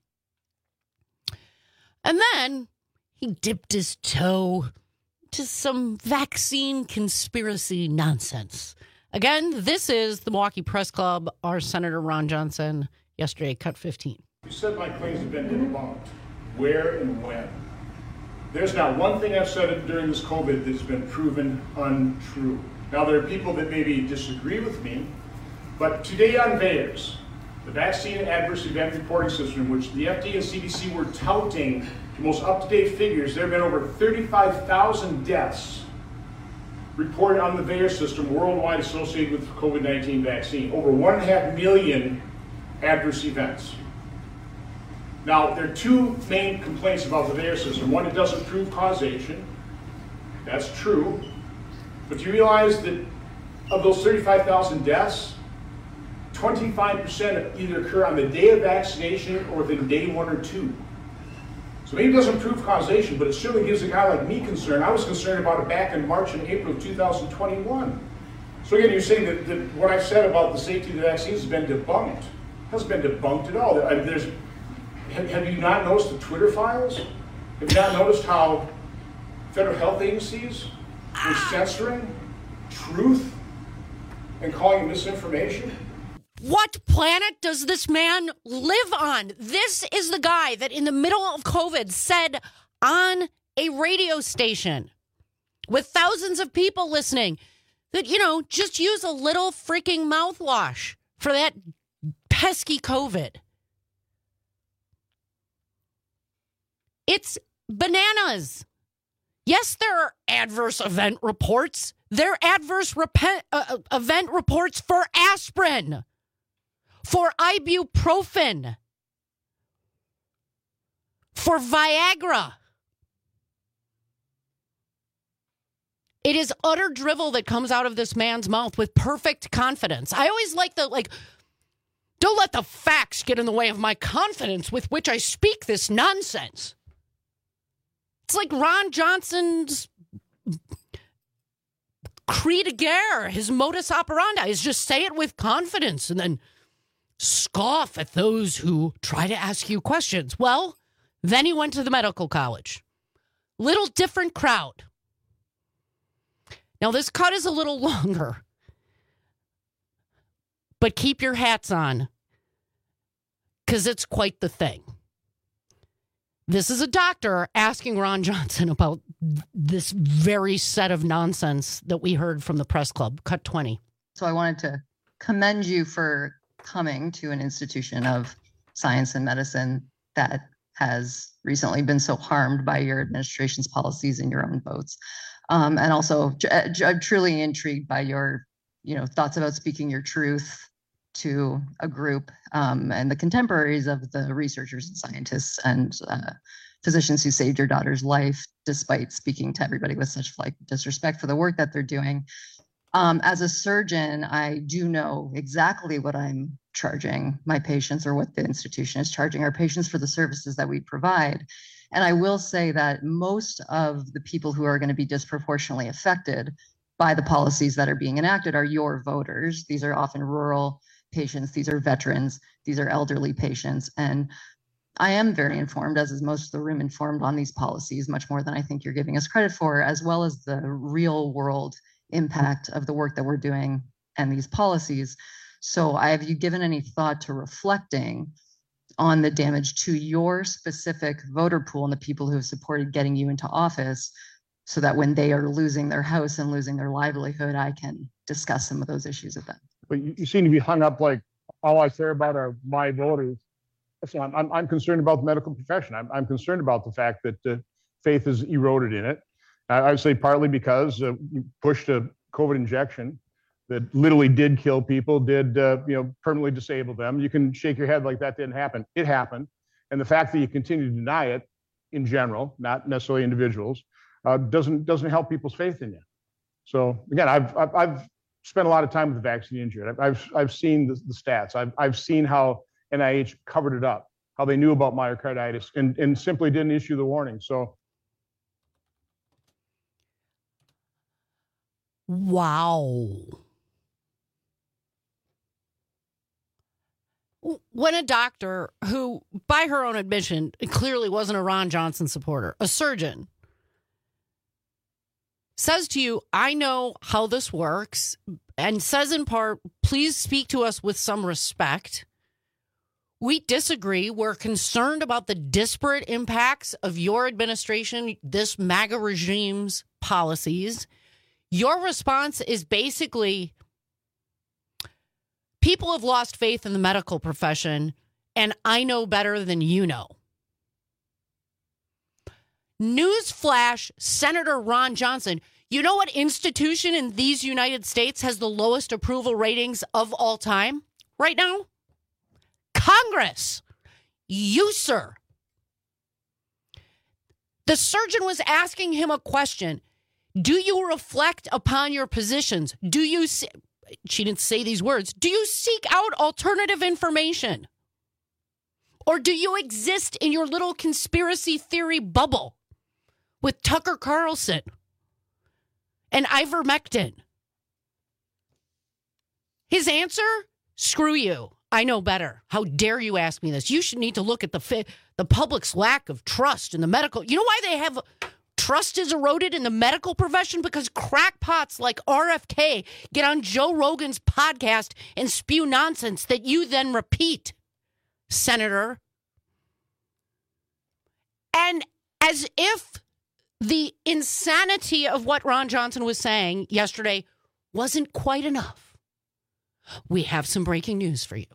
And then he dipped his toe to some vaccine conspiracy nonsense. Again, this is the Milwaukee Press Club. Our Senator Ron Johnson, yesterday, cut fifteen. You said my claims have been debunked. Where and when? There's not one thing I've said during this COVID that's been proven untrue. Now, there are people that maybe disagree with me, but today on VAERS, the Vaccine Adverse Event Reporting System, which the F D A and C D C were touting the most up-to-date figures, there have been over thirty-five thousand deaths reported on the VAERS system worldwide associated with the COVID nineteen vaccine. Over one and a half million adverse events. Now, there are two main complaints about the VAERS system. One, it doesn't prove causation. That's true. But do you realize that of those thirty-five thousand deaths, twenty-five percent either occur on the day of vaccination or within day one or two. So maybe it doesn't prove causation, but it certainly gives a guy like me concern. I was concerned about it back in March and April of two thousand twenty-one. So again, you're saying that, that what I've said about the safety of the vaccines has been debunked. It hasn't been debunked at all. There's, have, have you not noticed the Twitter files? Have you not noticed how federal health agencies were censoring truth and calling it misinformation? What planet does this man live on? This is the guy that in the middle of COVID said on a radio station with thousands of people listening that, you know, just use a little freaking mouthwash for that pesky COVID. It's bananas. Yes, there are adverse event reports. their adverse repent, uh, event reports for aspirin, for ibuprofen, for Viagra. It is utter drivel that comes out of this man's mouth with perfect confidence. I always like the, like, don't let the facts get in the way of my confidence with which I speak this nonsense. It's like Ron Johnson's cri de guerre, his modus operandi is just say it with confidence and then scoff at those who try to ask you questions. Well, then he went to the medical college. Little different crowd. Now, this cut is a little longer, but keep your hats on because it's quite the thing. This is a doctor asking Ron Johnson about this very set of nonsense that we heard from the press club. Cut twenty. So I wanted to commend you for coming to an institution of science and medicine that has recently been so harmed by your administration's policies and your own votes. Um, and also, I'm truly intrigued by your, you know, thoughts about speaking your truth to a group um, and the contemporaries of the researchers and scientists and uh, physicians who saved your daughter's life, despite speaking to everybody with such like disrespect for the work that they're doing. Um, as a surgeon, I do know exactly what I'm charging my patients or what the institution is charging our patients for the services that we provide. And I will say that most of the people who are going to be disproportionately affected by the policies that are being enacted are your voters. These are often rural patients. These are veterans. These are elderly patients. And I am very informed, as is most of the room, informed on these policies, much more than I think you're giving us credit for, as well as the real world impact of the work that we're doing and these policies. So have you given any thought to reflecting on the damage to your specific voter pool and the people who have supported getting you into office so that when they are losing their house and losing their livelihood, I can discuss some of those issues with them? But you, you seem to be hung up like all I care about are my voters. Listen, I'm, I'm, I'm concerned about the medical profession. I'm, I'm concerned about the fact that uh, faith is eroded in it. I, I would say partly because uh, you pushed a COVID injection that literally did kill people, did uh, you know permanently disable them. You can shake your head like that didn't happen. It happened. And the fact that you continue to deny it in general, not necessarily individuals, uh, doesn't doesn't help people's faith in you. So again, I've I've, I've spent a lot of time with the vaccine injured. I've I've, I've seen the, the stats. I've I've seen how N I H covered it up, how they knew about myocarditis and, and simply didn't issue the warning. So wow. When a doctor who, by her own admission, clearly wasn't a Ron Johnson supporter, a surgeon, says to you, I know how this works, and says in part, please speak to us with some respect. We disagree. We're concerned about the disparate impacts of your administration, this MAGA regime's policies. Your response is basically, people have lost faith in the medical profession, and I know better than you know. Newsflash, Senator Ron Johnson. You know what institution in these United States has the lowest approval ratings of all time right now? Congress. You, sir. The surgeon was asking him a question. Do you reflect upon your positions? Do you see... She didn't say these words. Do you seek out alternative information? Or do you exist in your little conspiracy theory bubble with Tucker Carlson and ivermectin? His answer? Screw you. I know better. How dare you ask me this? You should need to look at the fi- the public's lack of trust in the medical. You know why they have... Trust is eroded in the medical profession? Because crackpots like R F K get on Joe Rogan's podcast and spew nonsense that you then repeat, Senator. And as if the insanity of what Ron Johnson was saying yesterday wasn't quite enough, we have some breaking news for you.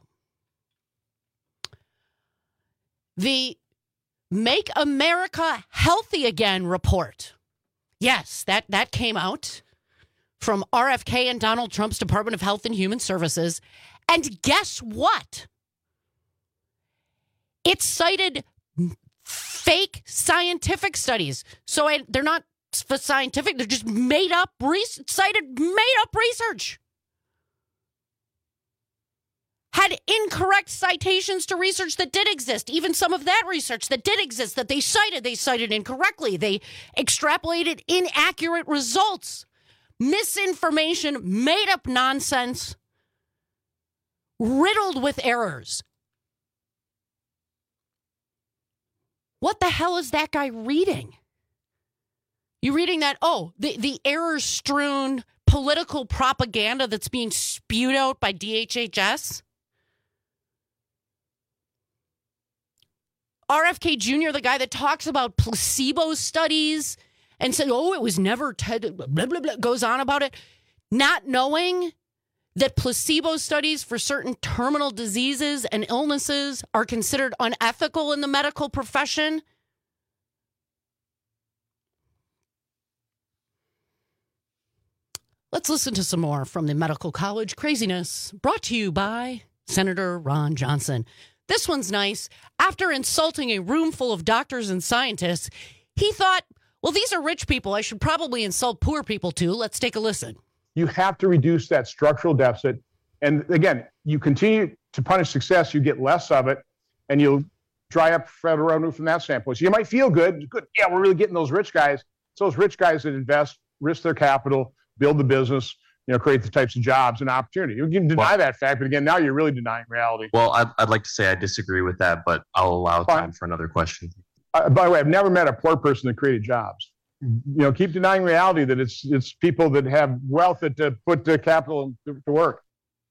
The Make America Healthy Again report. Yes, that, that came out from R F K and Donald Trump's Department of Health and Human Services. And guess what? It cited fake scientific studies. So I, they're not scientific. They're just made up, re- cited made up research. Had incorrect citations to research that did exist. Even some of that research that did exist that they cited, they cited incorrectly. They extrapolated inaccurate results. Misinformation, made up nonsense, riddled with errors. What the hell is that guy reading? You reading that, oh, the, the error-strewn political propaganda that's being spewed out by D H H S? R F K Junior, the guy that talks about placebo studies and said, oh, it was never, t- blah, blah, blah, goes on about it, not knowing that placebo studies for certain terminal diseases and illnesses are considered unethical in the medical profession. Let's listen to some more from the Medical College Craziness, brought to you by Senator Ron Johnson. This one's nice. After insulting a room full of doctors and scientists, he thought, well, these are rich people. I should probably insult poor people too. Let's take a listen. You have to reduce that structural deficit. And again, you continue to punish success, you get less of it, and you'll dry up federal revenue from that standpoint. So you might feel good. Good. Yeah, we're really getting those rich guys. It's those rich guys that invest, risk their capital, build the business, you know, create the types of jobs and opportunity. You can deny well, that fact, but again, now you're really denying reality. Well, I'd, I'd like to say I disagree with that, but I'll allow Fine. time for another question. Uh, by the way, I've never met a poor person that created jobs. You know, keep denying reality that it's it's people that have wealth that uh, put the capital to, to work.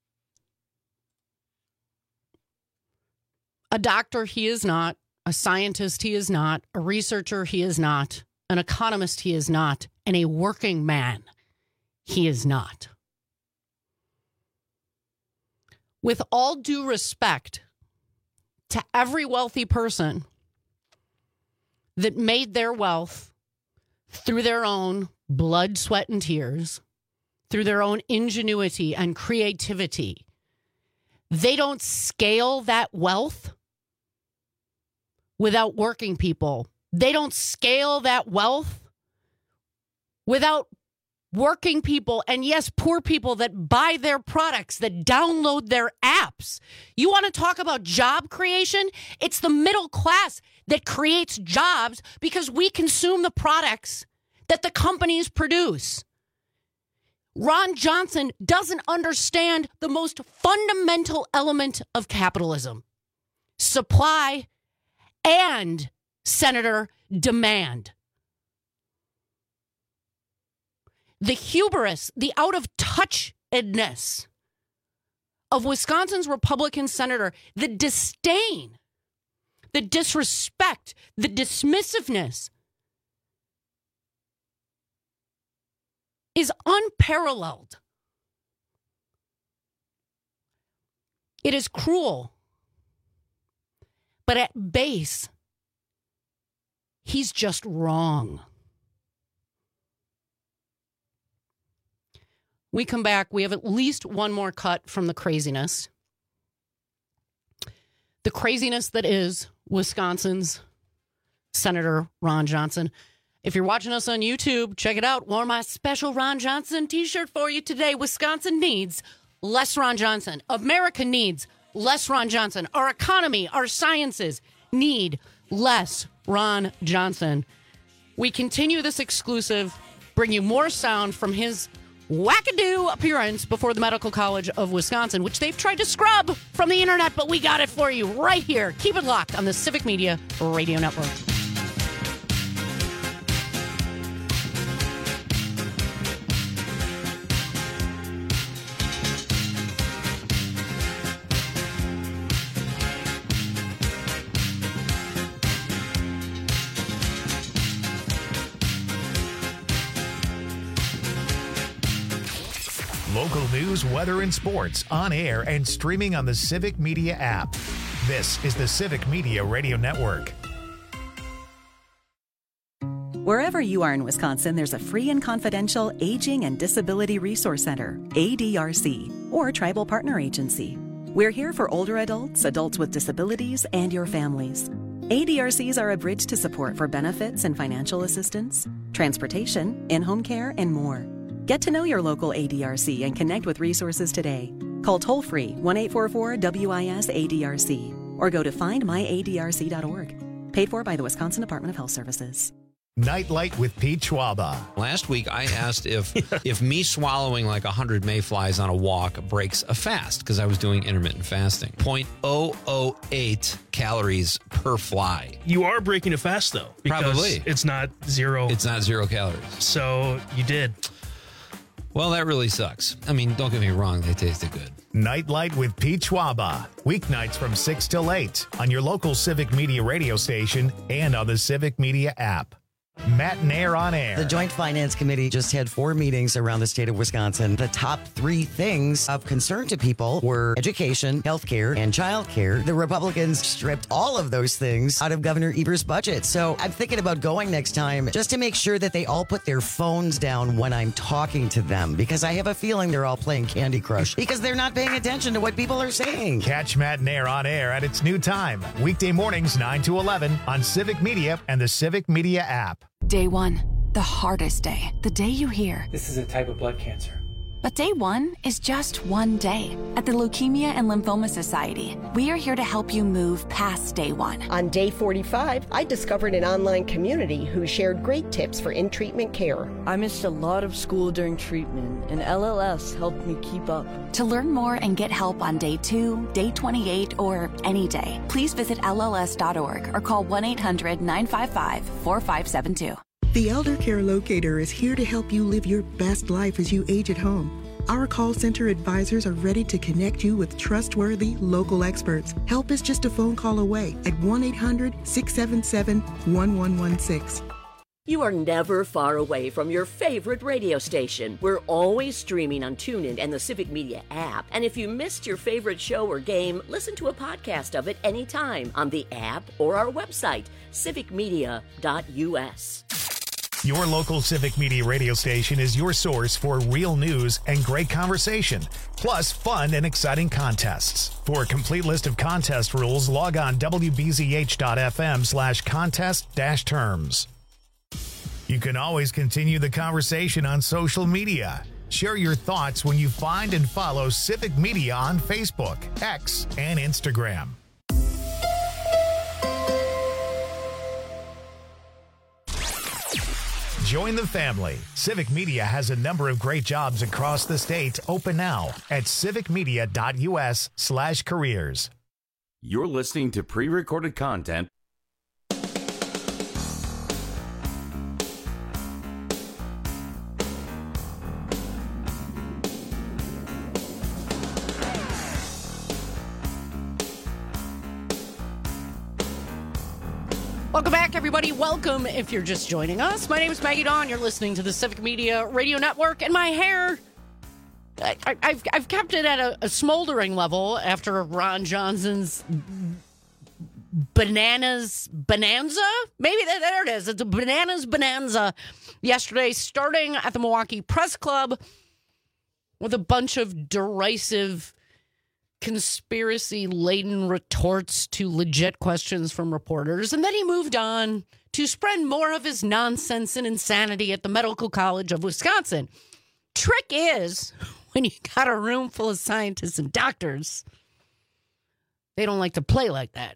A doctor, he is not. A scientist, he is not. A researcher, he is not. An economist, he is not. And a working man, he is not. With all due respect to every wealthy person that made their wealth through their own blood, sweat, and tears, through their own ingenuity and creativity, they don't scale that wealth without working people. They don't scale that wealth without working people, and yes, poor people that buy their products, that download their apps. You want to talk about job creation? It's the middle class that creates jobs because we consume the products that the companies produce. Ron Johnson doesn't understand the most fundamental element of capitalism: supply and, Senator, demand. The hubris, the out-of-touchedness of Wisconsin's Republican senator, the disdain, the disrespect, the dismissiveness is unparalleled. It is cruel. But at base, he's just wrong. We come back. We have at least one more cut from the craziness. The craziness that is Wisconsin's Senator Ron Johnson. If you're watching us on YouTube, check it out. Wore my special Ron Johnson t-shirt for you today. Wisconsin needs less Ron Johnson. America needs less Ron Johnson. Our economy, our sciences need less Ron Johnson. We continue this exclusive, bring you more sound from his wackadoo appearance before the Medical College of Wisconsin, which they've tried to scrub from the internet, but we got it for you right here. Keep it locked on the Civic Media Radio Network. Local news, weather, and sports on air and streaming on the Civic Media app. This is the Civic Media Radio Network. Wherever you are in Wisconsin, there's a free and confidential Aging and Disability Resource Center, A D R C, or Tribal Partner Agency. We're here for older adults, adults with disabilities, and your families. A D R Cs are a bridge to support for benefits and financial assistance, transportation, in-home care, and more. Get to know your local A D R C and connect with resources today. Call toll-free one eight four four W I S A D R C or go to find my A D R C dot org. Paid for by the Wisconsin Department of Health Services. Nightlight with Pete Schwaba. Last week, I asked if if me swallowing like one hundred mayflies on a walk breaks a fast, because I was doing intermittent fasting. zero point zero zero eight calories per fly. You are breaking a fast, though. Because Probably. It's not zero. It's not zero calories. So you did. Well, that really sucks. I mean, don't get me wrong. They tasted good. Nightlight with Pete Schwaba. Weeknights from six till eight on your local Civic Media radio station and on the Civic Media app. Matt Nair on air. The Joint Finance Committee just had four meetings around the state of Wisconsin. The top three things of concern to people were education, healthcare, and childcare. The Republicans stripped all of those things out of Governor Evers' budget. So I'm thinking about going next time just to make sure that they all put their phones down when I'm talking to them, because I have a feeling they're all playing Candy Crush because they're not paying attention to what people are saying. Catch Matt Nair on air at its new time, weekday mornings nine to eleven on Civic Media and the Civic Media app. Day one, the hardest day, the day you hear, this is a type of blood cancer. But day one is just one day. At the Leukemia and Lymphoma Society, we are here to help you move past day one. On day forty-five, I discovered an online community who shared great tips for in-treatment care. I missed a lot of school during treatment, and L L S helped me keep up. To learn more and get help on day two, day twenty-eight, or any day, please visit L L S dot org or call one eight hundred nine five five four five seven two. The Elder Care Locator is here to help you live your best life as you age at home. Our call center advisors are ready to connect you with trustworthy local experts. Help is just a phone call away at one eight hundred six seven seven one one one six. You are never far away from your favorite radio station. We're always streaming on TuneIn and the Civic Media app. And if you missed your favorite show or game, listen to a podcast of it anytime on the app or our website, civic media dot U S. Your local Civic Media radio station is your source for real news and great conversation, plus fun and exciting contests. For a complete list of contest rules, log on W B Z H dot F M slash contest dash terms. You can always continue the conversation on social media. Share your thoughts when you find and follow Civic Media on Facebook, X, and Instagram. Join the family. Civic Media has a number of great jobs across the state open now at civic media dot U S slash careers. You're listening to pre-recorded content. Welcome back, everybody. Welcome if you're just joining us. My name is Maggie Dawn. You're listening to the Civic Media Radio Network. And my hair, I, I, I've, I've kept it at a, a smoldering level after Ron Johnson's bananas bonanza. Maybe that, there it is. It's a bananas bonanza yesterday, starting at the Milwaukee Press Club with a bunch of derisive, conspiracy-laden retorts to legit questions from reporters. And then he moved on to spread more of his nonsense and insanity at the Medical College of Wisconsin. Trick is, when you got a room full of scientists and doctors, they don't like to play like that.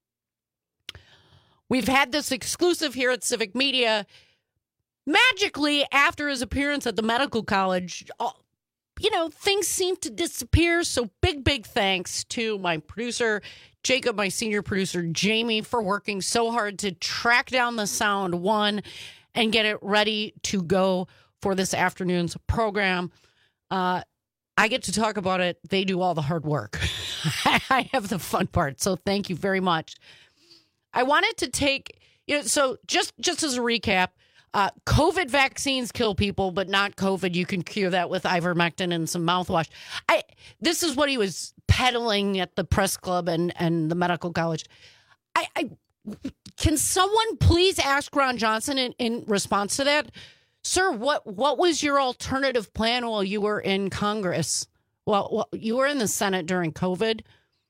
We've had this exclusive here at Civic Media. Magically, after his appearance at the Medical College, all, you know, things seem to disappear. So big, big thanks to my producer, Jacob, my senior producer, Jamie, for working so hard to track down the sound, one, and get it ready to go for this afternoon's program. Uh, I get to talk about it. They do all the hard work. I have the fun part. So thank you very much. I wanted to take, you know, so just, just as a recap, Uh, COVID vaccines kill people, but not COVID. You can cure that with ivermectin and some mouthwash. I this is what he was peddling at the press club and, and the medical college. I, I can someone please ask Ron Johnson in, in response to that? Sir, what, what was your alternative plan while you were in Congress? Well, well, you were in the Senate during COVID.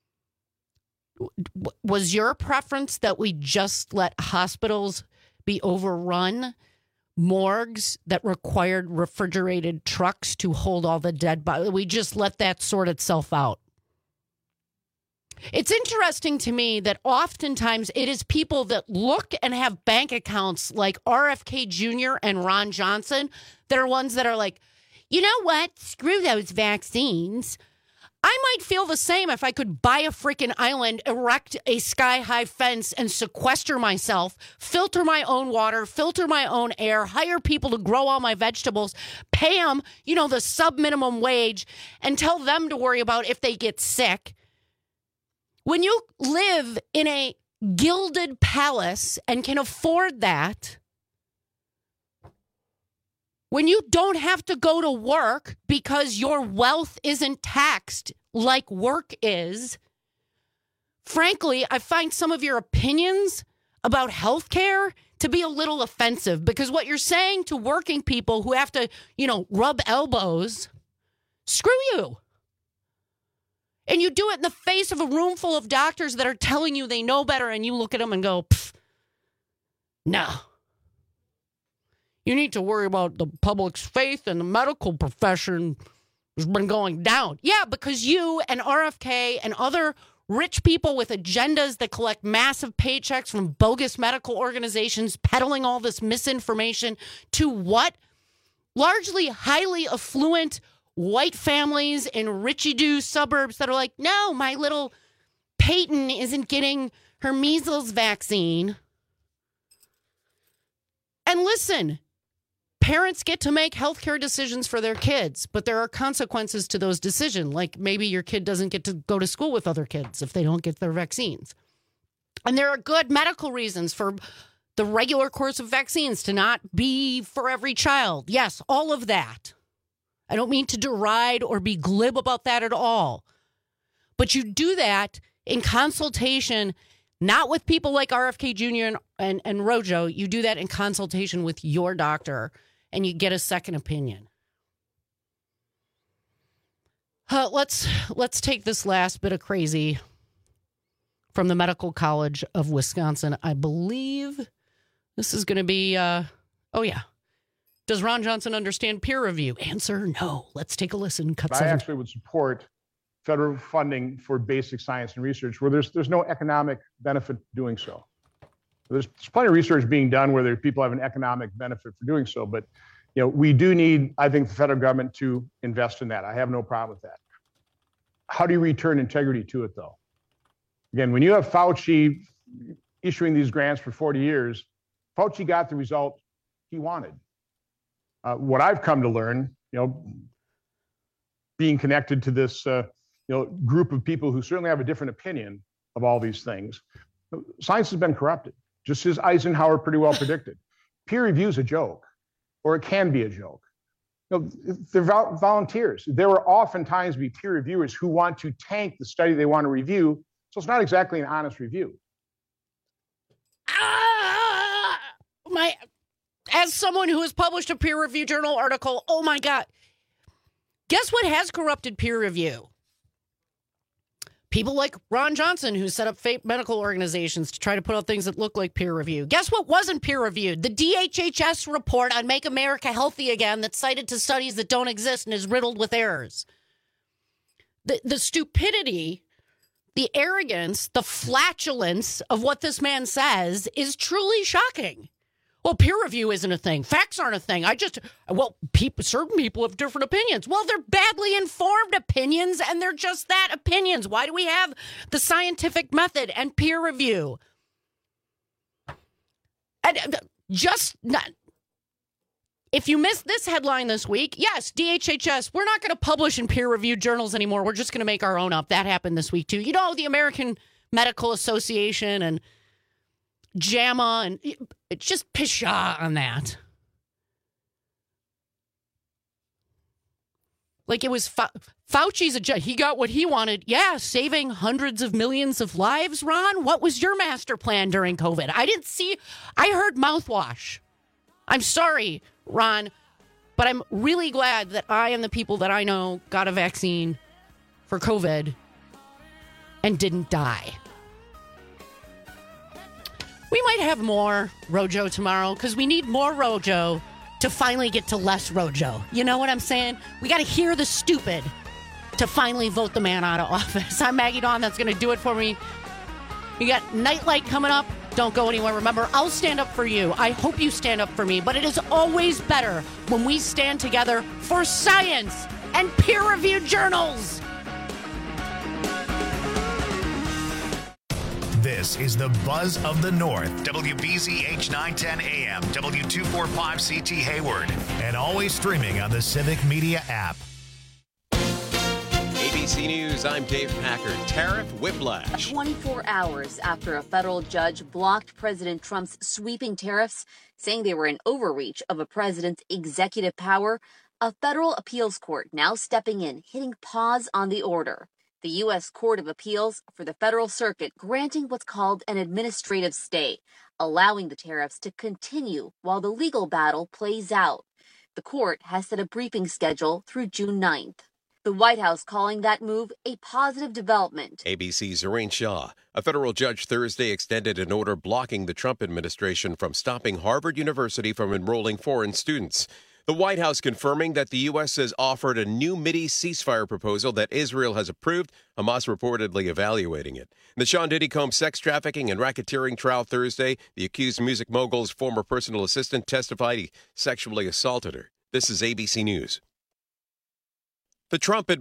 Was your preference that we just let hospitals be overrun, morgues that required refrigerated trucks to hold all the dead bodies? We just let that sort itself out. It's interesting to me that oftentimes it is people that look and have bank accounts like R F K Junior and Ron Johnson that are ones that are like, you know what? Screw those vaccines. I might feel the same if I could buy a freaking island, erect a sky-high fence, and sequester myself, filter my own water, filter my own air, hire people to grow all my vegetables, pay them, you know, the sub-minimum wage, and tell them to worry about if they get sick. When you live in a gilded palace and can afford that, when you don't have to go to work because your wealth isn't taxed like work is, frankly, I find some of your opinions about healthcare to be a little offensive, because what you're saying to working people who have to, you know, rub elbows, screw you. And you do it in the face of a room full of doctors that are telling you they know better, and you look at them and go, pfft, no. You need to worry about the public's faith and the medical profession has been going down. Yeah, because you and R F K and other rich people with agendas that collect massive paychecks from bogus medical organizations peddling all this misinformation to what? Largely highly affluent white families in richy-do suburbs that are like, no, my little Peyton isn't getting her measles vaccine. And listen, parents get to make healthcare decisions for their kids, but there are consequences to those decisions. Like maybe your kid doesn't get to go to school with other kids if they don't get their vaccines. And there are good medical reasons for the regular course of vaccines to not be for every child. Yes, all of that. I don't mean to deride or be glib about that at all. But you do that in consultation, not with people like R F K Junior and, and, and Rojo. You do that in consultation with your doctor, and you get a second opinion. Uh, let's let's take this last bit of crazy from the Medical College of Wisconsin. I believe this is going to be, uh, oh, yeah. Does Ron Johnson understand peer review? Answer, no. Let's take a listen. Cut I seven. actually would support federal funding for basic science and research where there's there's no economic benefit doing so. There's, there's plenty of research being done where there, people have an economic benefit for doing so, but you know we do need, I think, the federal government to invest in that. I have no problem with that. How do you return integrity to it, though? Again, when you have Fauci issuing these grants for forty years, Fauci got the result he wanted. Uh, what I've come to learn, you know, being connected to this, uh, you know, group of people who certainly have a different opinion of all these things, science has been corrupted, just as Eisenhower pretty well predicted. Peer review is a joke, or it can be a joke. You know, they're vol- volunteers. There will oftentimes be peer reviewers who want to tank the study they want to review, so it's not exactly an honest review. Ah, my... As someone who has published a peer review journal article, oh my God. Guess what has corrupted peer review? People like Ron Johnson, who set up fake medical organizations to try to put out things that look like peer review. Guess what wasn't peer reviewed? The D H H S report on Make America Healthy Again that's cited to studies that don't exist and is riddled with errors. The, the stupidity, the arrogance, the flatulence of what this man says is truly shocking. Well, peer review isn't a thing. Facts aren't a thing. I just, well, people, certain people have different opinions. Well, they're badly informed opinions, and they're just that, opinions. Why do we have the scientific method and peer review? And uh, just not. If you missed this headline this week, yes, D H H S, we're not going to publish in peer-reviewed journals anymore. We're just going to make our own up. That happened this week, too. You know, the American Medical Association and JAMA, and it's just pshaw on that. Like it was Fa- Fauci's a judge. He got what he wanted. Yeah, saving hundreds of millions of lives, Ron. What was your master plan during COVID? I didn't see, I heard mouthwash. I'm sorry, Ron, but I'm really glad that I and the people that I know got a vaccine for COVID and didn't die. We might have more Rojo tomorrow because we need more Rojo to finally get to less Rojo. You know what I'm saying? We got to hear the stupid to finally vote the man out of office. I'm Maggie Dawn. That's going to do it for me. You got Nightlight coming up. Don't go anywhere. Remember, I'll stand up for you. I hope you stand up for me. But it is always better when we stand together for science and peer-reviewed journals. This is the Buzz of the North. W B Z H nine ten A M, W two forty-five C T Hayward, and always streaming on the Civic Media app. A B C News, I'm Dave Packard. Tariff whiplash. twenty-four hours after a federal judge blocked President Trump's sweeping tariffs, saying they were an overreach of a president's executive power, a federal appeals court now stepping in, hitting pause on the order. The U S Court of Appeals for the Federal Circuit granting what's called an administrative stay, allowing the tariffs to continue while the legal battle plays out. The court has set a briefing schedule through June ninth. The White House calling that move a positive development. A B C's Zorain Shaw. A federal judge Thursday extended an order blocking the Trump administration from stopping Harvard University from enrolling foreign students. The White House confirming that the U S has offered a new Mideast ceasefire proposal that Israel has approved, Hamas reportedly evaluating it. In the Sean Diddy Combs sex trafficking and racketeering trial Thursday, the accused music mogul's former personal assistant testified he sexually assaulted her. This is A B C News. The Trump